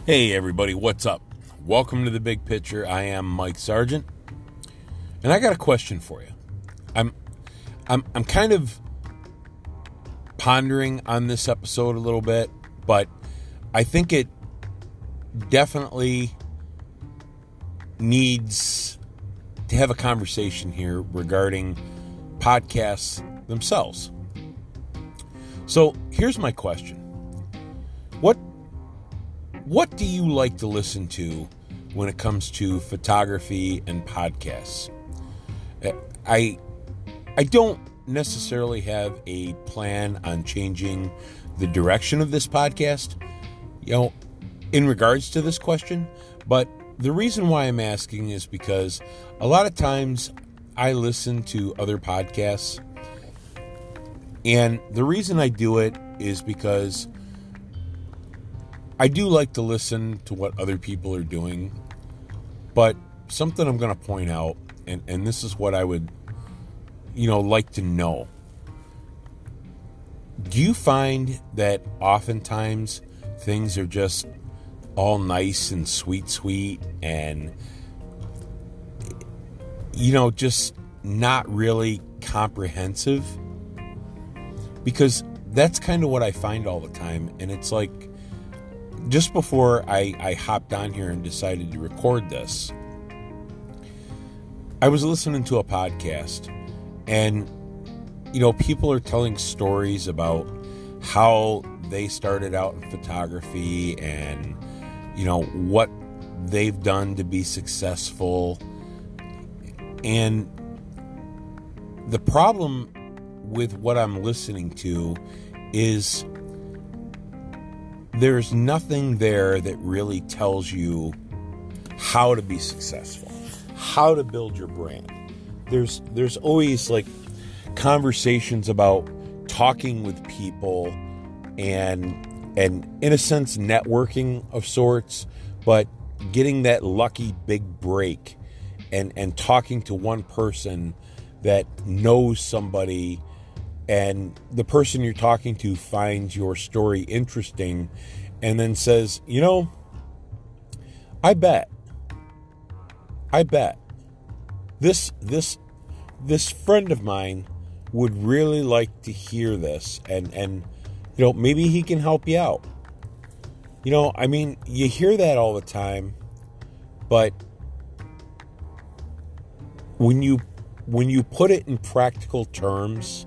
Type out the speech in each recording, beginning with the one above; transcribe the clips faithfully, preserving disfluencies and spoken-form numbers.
Hey everybody, what's up? Welcome to The Big Picture. I am Mike Sargent, and I got a question for you. I'm I'm I'm kind of pondering on this episode a little bit, but I think it definitely needs to have a conversation here regarding podcasts themselves. So, here's my question. What What do you like to listen to when it comes to photography and podcasts? I I don't necessarily have a plan on changing the direction of this podcast, you know, in regards to this question, but the reason why I'm asking is because a lot of times I listen to other podcasts, and the reason I do it is because I do like to listen to what other people are doing, but something I'm going to point out, and, and this is what I would, you know, like to know. Do you find that oftentimes things are just all nice and sweet, sweet, and, you know, just not really comprehensive? Because that's kind of what I find all the time, and it's like, just before I, I hopped on here and decided to record this, I was listening to a podcast, and, you know, people are telling stories about how they started out in photography and, you know, what they've done to be successful. And the problem with what I'm listening to is there's nothing there that really tells you how to be successful, how to build your brand. There's there's always like conversations about talking with people and and in a sense networking of sorts, but getting that lucky big break and and talking to one person that knows somebody, and the person you're talking to finds your story interesting and then says, you know, I bet, I bet this, this, this friend of mine would really like to hear this, and, and, you know, maybe he can help you out. You know, I mean, you hear that all the time, but when you, when you put it in practical terms,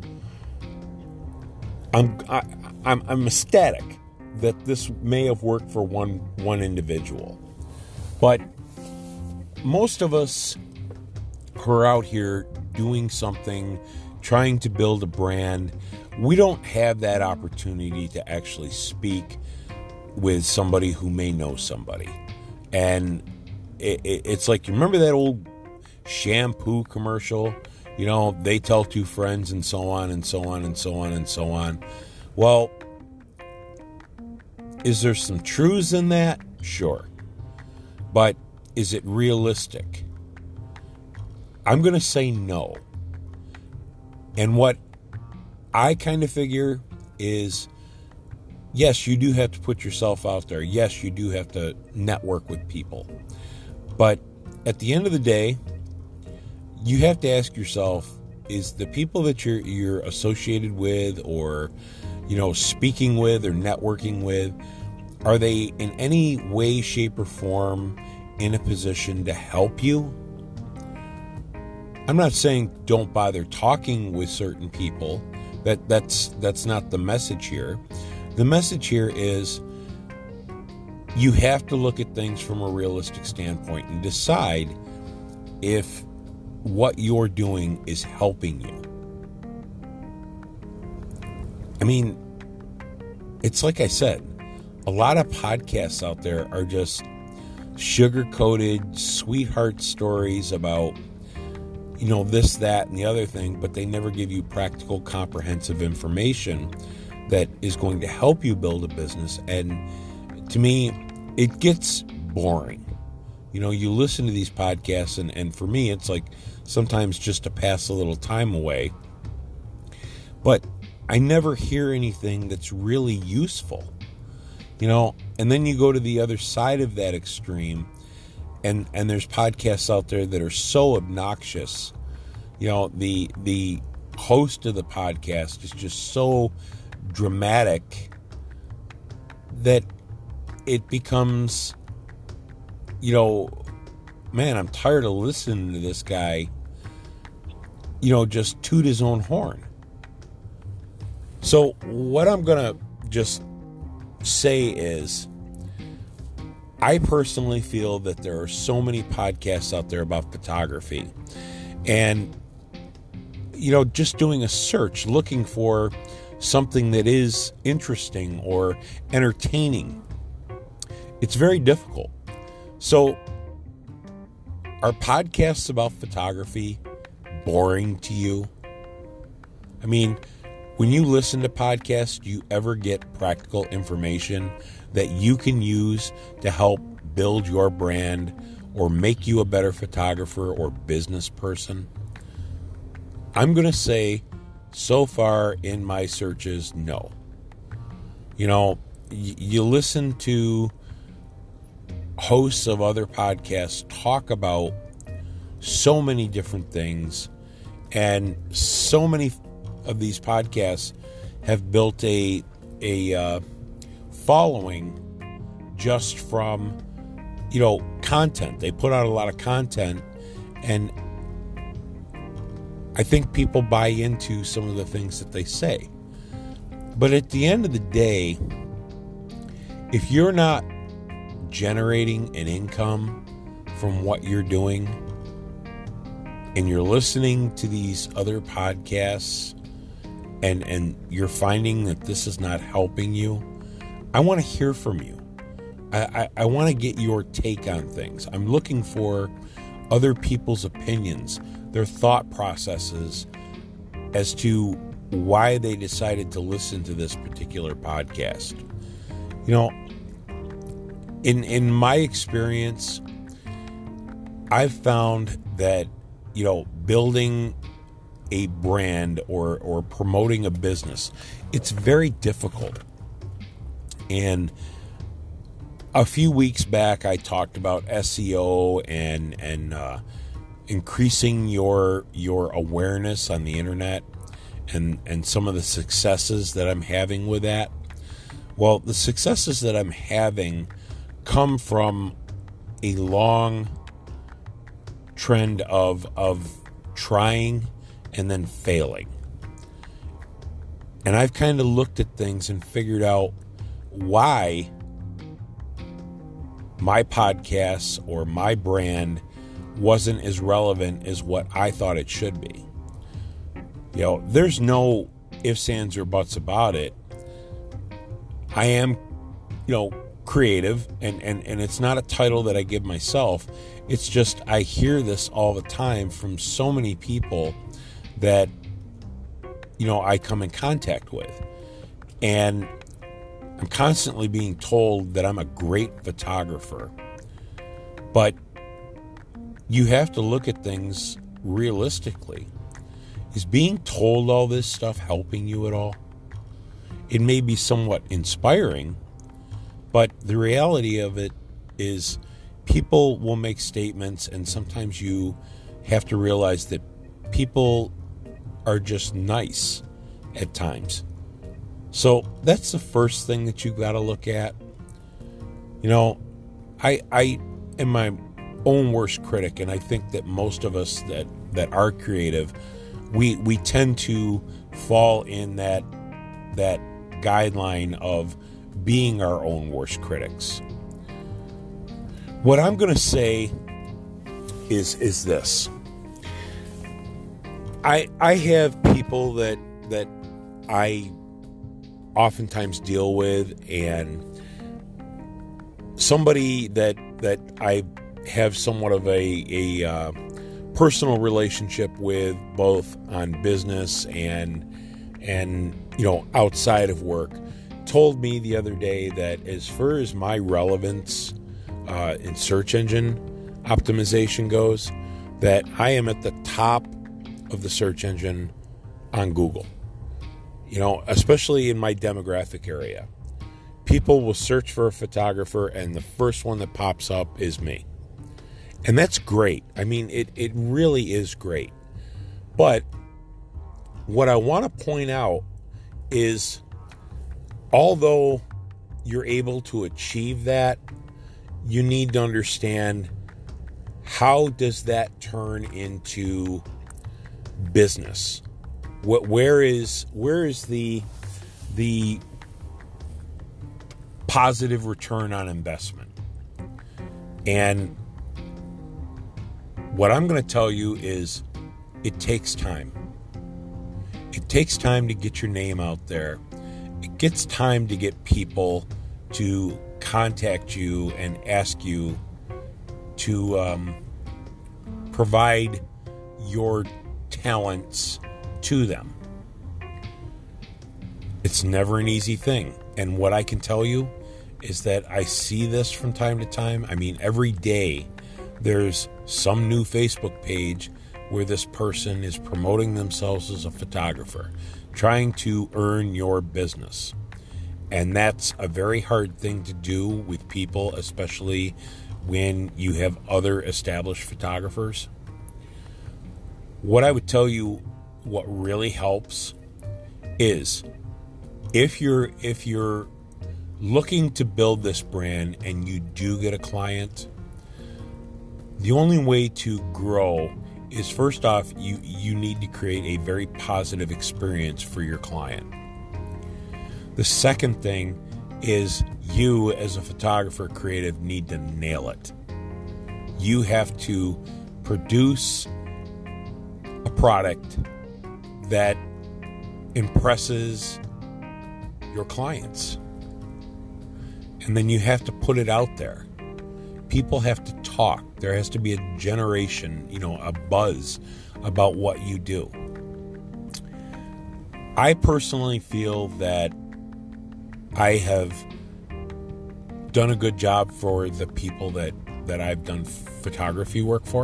I'm I, I'm I'm ecstatic that this may have worked for one one individual, but most of us who are out here doing something, trying to build a brand, we don't have that opportunity to actually speak with somebody who may know somebody. And it, it, it's like, you remember that old shampoo commercial? You know, they tell two friends and so on and so on and so on and so on. Well, is there some truths in that? Sure. But is it realistic? I'm going to say no. And what I kind of figure is, yes, you do have to put yourself out there. Yes, you do have to network with people. But at the end of the day, you have to ask yourself, is the people that you're you're associated with, or, you know, speaking with or networking with, are they in any way, shape, or form in a position to help you? I'm not saying don't bother talking with certain people. That that's that's not the message here. The message here is you have to look at things from a realistic standpoint and decide if what you're doing is helping you. I mean, it's like I said, a lot of podcasts out there are just sugar-coated sweetheart stories about, you know, this, that, and the other thing, but they never give you practical, comprehensive information that is going to help you build a business. And to me, it gets boring. You know, you listen to these podcasts, and, and for me, it's like sometimes just to pass a little time away. But I never hear anything that's really useful. You know, and then you go to the other side of that extreme, and and there's podcasts out there that are so obnoxious. You know, the the host of the podcast is just so dramatic that it becomes, you know, man, I'm tired of listening to this guy, you know, just toot his own horn. So what I'm going to just say is, I personally feel that there are so many podcasts out there about photography, and, you know, just doing a search, looking for something that is interesting or entertaining, it's very difficult. So are podcasts about photography boring to you? I mean, when you listen to podcasts, do you ever get practical information that you can use to help build your brand or make you a better photographer or business person? I'm going to say, so far in my searches, no. You know, y- you listen to hosts of other podcasts talk about so many different things, and so many of these podcasts have built a a uh, following just from, you know, content. They put out a lot of content, and I think people buy into some of the things that they say. But at the end of the day, if you're not generating an income from what you're doing, and you're listening to these other podcasts, and and you're finding that this is not helping you, I want to hear from you. I, I, I want to get your take on things. I'm looking for other people's opinions, their thought processes as to why they decided to listen to this particular podcast. You know, in in my experience, I've found that, you know, building a brand or or promoting a business, it's very difficult. And a few weeks back, I talked about S E O and and uh, increasing your your awareness on the internet, and and some of the successes that I'm having with that. Well, the successes that I'm having come from a long trend of of trying and then failing. And I've kind of looked at things and figured out why my podcast or my brand wasn't as relevant as what I thought it should be. You know, there's no ifs, ands, or buts about it. I am, you know, creative, and, and, and it's not a title that I give myself. It's just I hear this all the time from so many people that, you know, I come in contact with. And I'm constantly being told that I'm a great photographer. But you have to look at things realistically. Is being told all this stuff helping you at all? It may be somewhat inspiring, but the reality of it is people will make statements, and sometimes you have to realize that people are just nice at times. So that's the first thing that you got to look at. You know, I I am my own worst critic, and I think that most of us that, that are creative, we we tend to fall in that that guideline of being our own worst critics. What I'm going to say is is this. I I have people that that I oftentimes deal with, and somebody that that I have somewhat of a a uh, personal relationship with, both on business and and you know outside of work, told me the other day that as far as my relevance uh, in search engine optimization goes, that I am at the top of the search engine on Google. You know, especially in my demographic area. people will search for a photographer, and the first one that pops up is me. And that's great. I mean, it, it really is great. But what I want to point out is, although you're able to achieve that, you need to understand, how does that turn into business? What, where is where is the the positive return on investment? And what I'm going to tell you is, it takes time. It takes time to get your name out there. It gets time to get people to contact you and ask you to um, provide your talents to them. It's never an easy thing. And what I can tell you is that I see this from time to time. I mean, every day there's some new Facebook page where this person is promoting themselves as a photographer, trying to earn your business. And that's a very hard thing to do with people, especially when you have other established photographers. What I would tell you, what really helps is, if you're if you're looking to build this brand and you do get a client, the only way to grow is, first off, you, you need to create a very positive experience for your client. The second thing is, you as a photographer creative need to nail it. You have to produce a product that impresses your clients. And then you have to put it out there. People have to talk. There has to be a generation, you know, a buzz about what you do. I personally feel that I have done a good job for the people that, that I've done photography work for.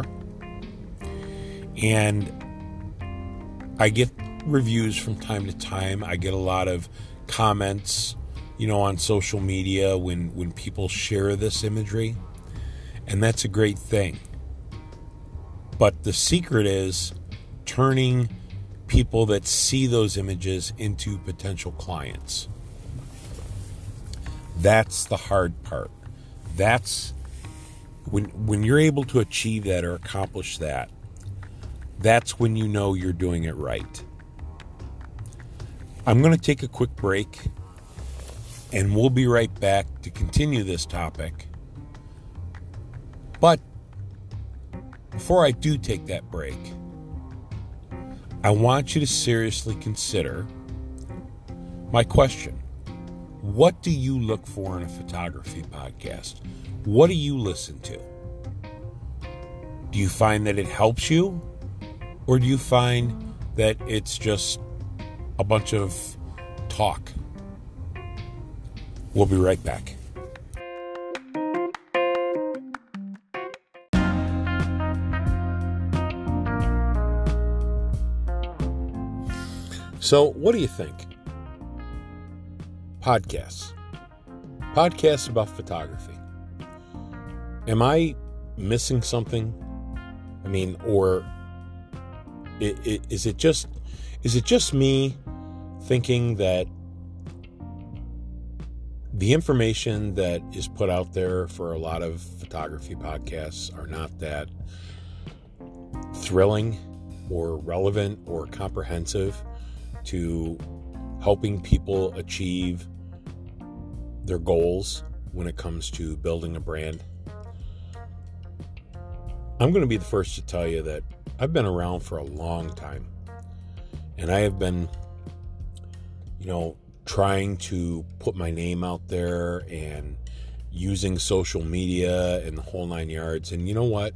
And I get reviews from time to time. I get a lot of comments, you know, on social media when, when people share this imagery. And that's a great thing. But the secret is turning people that see those images into potential clients. That's the hard part. That's when when you're able to achieve that or accomplish that, that's when you know you're doing it right. I'm going to take a quick break, and we'll be right back to continue this topic. But before I do take that break, I want you to seriously consider my question. What do you look for in a photography podcast? What do you listen to? Do you find that it helps you? Or do you find that it's just a bunch of talk? We'll be right back. So, what do you think? Podcasts. Podcasts about photography. Am I missing something? I mean, or it, it, is it just is it just me thinking that the information that is put out there for a lot of photography podcasts are not that thrilling or relevant or comprehensive to helping people achieve their goals when it comes to building a brand? I'm going to be the first to tell you that I've been around for a long time, and I have been, you know, trying to put my name out there and using social media and the whole nine yards. And you know what?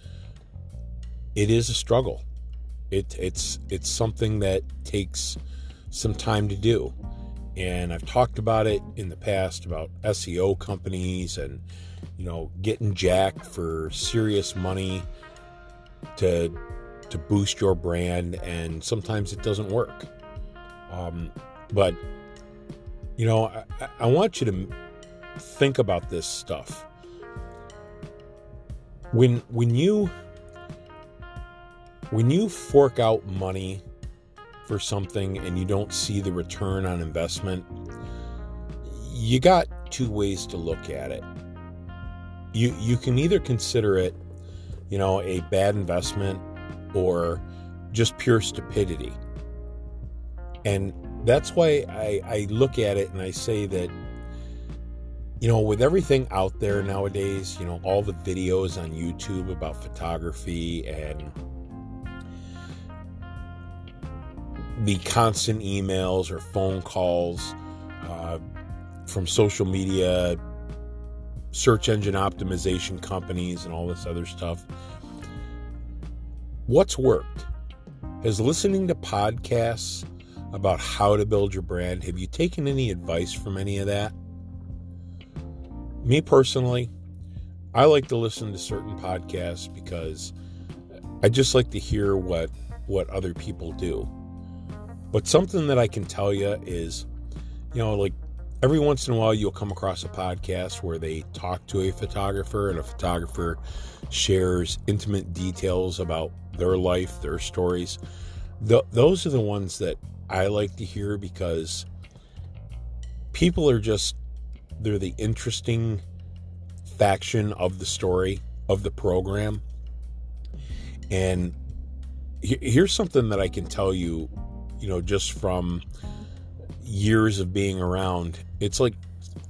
It is a struggle. It, it's it's something that takes some time to do. And I've talked about it in the past about S E O companies and, you know, getting jacked for serious money to to boost your brand, and sometimes it doesn't work. Um, but You know, I, I want you to think about this stuff. When when you when you fork out money for something and you don't see the return on investment, you got two ways to look at it. You you can either consider it, you know, a bad investment or just pure stupidity. And that's why I, I look at it and I say that, you know, with everything out there nowadays, you know, all the videos on YouTube about photography and the constant emails or phone calls uh, from social media, search engine optimization companies, and all this other stuff. What's worked? Has listening to podcasts about how to build your brand, have you taken any advice from any of that? Me personally, I like to listen to certain podcasts because I just like to hear what what other people do. But something that I can tell you is, you know, like every once in a while you'll come across a podcast where they talk to a photographer and a photographer shares intimate details about their life, their stories. Th- those are the ones that I like to hear because people are just, they're the interesting faction of the story, of the program. And he- here's something that I can tell you, you know, just from years of being around. It's like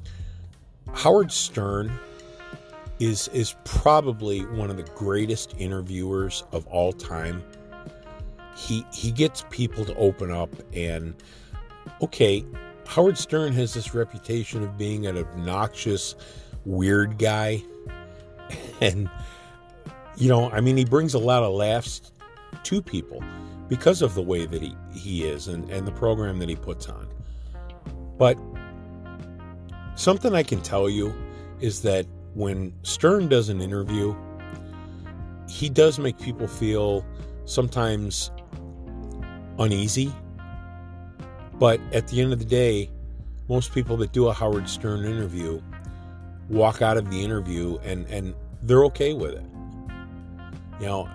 Howard Stern is is probably one of the greatest interviewers of all time. He he gets people to open up, and okay, Howard Stern has this reputation of being an obnoxious, weird guy. And, you know, I mean, he brings a lot of laughs to people because of the way that he, he is and, and the program that he puts on. But something I can tell you is that when Stern does an interview, he does make people feel sometimes uneasy. But at the end of the day, most people that do a Howard Stern interview walk out of the interview and, and they're okay with it. You know,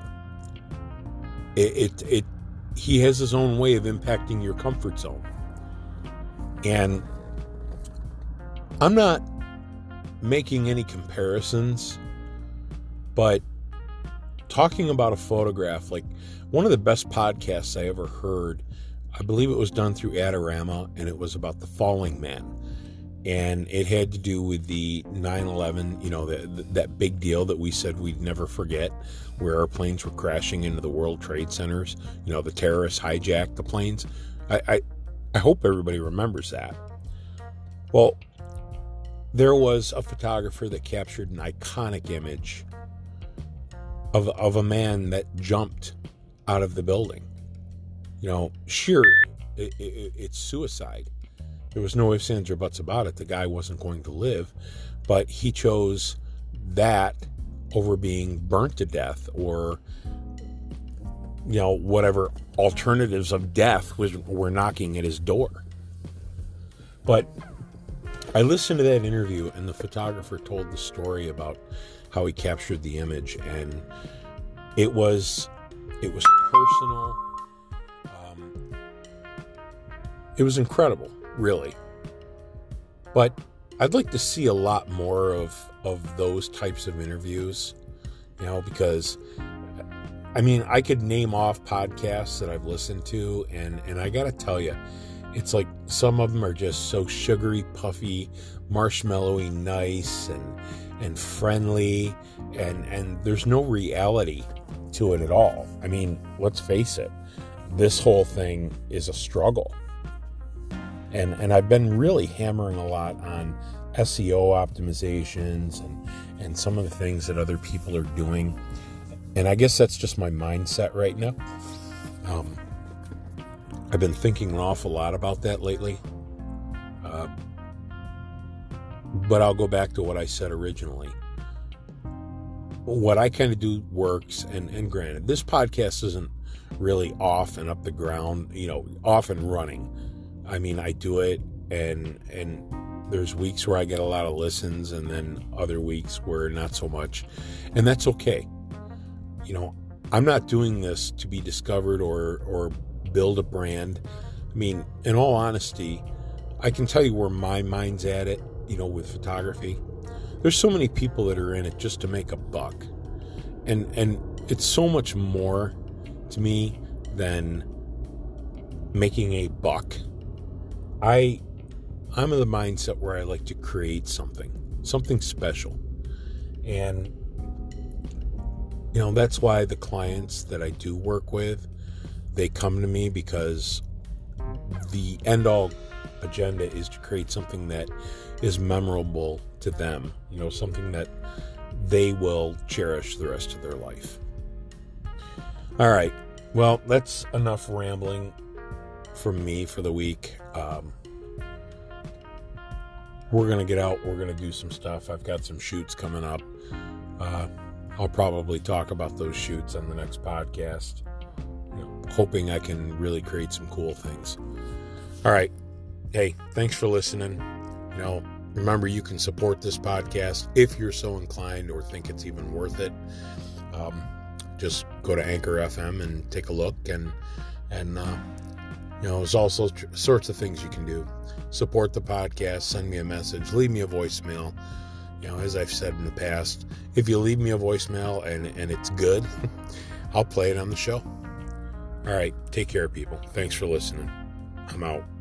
it, it, it, he has his own way of impacting your comfort zone. And I'm not making any comparisons, but talking about a photograph, like one of the best podcasts I ever heard, I believe it was done through Adorama, and it was about the falling man. And it had to do with the nine eleven, you know, the, the, that big deal that we said we'd never forget, where our planes were crashing into the World Trade Centers. You know, the terrorists hijacked the planes. I, I, I hope everybody remembers that. Well, there was a photographer that captured an iconic image of, of a man that jumped out of the building. You know, sure, it, it, it's suicide. There was no ifs, ands, or buts about it. The guy wasn't going to live, but he chose that over being burnt to death or, you know, whatever alternatives of death was were knocking at his door. But I listened to that interview, and the photographer told the story about how he captured the image, and it was it was personal. Um, it was incredible. Really. But I'd like to see a lot more of, of those types of interviews, you know, because, I mean, I could name off podcasts that I've listened to, and, and I got to tell you, it's like some of them are just so sugary, puffy, marshmallowy nice and and friendly, and, and there's no reality to it at all. I mean, let's face it, this whole thing is a struggle. And and I've been really hammering a lot on S E O optimizations and, and some of the things that other people are doing. And I guess that's just my mindset right now. Um, I've been thinking an awful lot about that lately. Uh, but I'll go back to what I said originally. What I kind of do works, and, and granted, this podcast isn't really off and up the ground, you know, off and running. I mean, I do it and and there's weeks where I get a lot of listens, and then other weeks where not so much, and that's okay. You know, I'm not doing this to be discovered or or build a brand. I mean, in all honesty, I can tell you where my mind's at it, you know, with photography. There's so many people that are in it just to make a buck. And and it's so much more to me than making a buck. I I'm of the mindset where I like to create something, something special. And you know, that's why the clients that I do work with, they come to me because the end-all agenda is to create something that is memorable to them, you know, something that they will cherish the rest of their life. All right, well, that's enough rambling from me for the week. Um, we're going to get out. We're going to do some stuff. I've got some shoots coming up. Uh, I'll probably talk about those shoots on the next podcast, you know, hoping I can really create some cool things. All right. Hey, thanks for listening. You know, remember, you can support this podcast if you're so inclined or think it's even worth it. Um, just go to Anchor F M and take a look. And, and uh, you know, there's all sorts of things you can do. Support the podcast, send me a message, leave me a voicemail. You know, as I've said in the past, if you leave me a voicemail and, and it's good, I'll play it on the show. All right, take care, people. Thanks for listening. I'm out.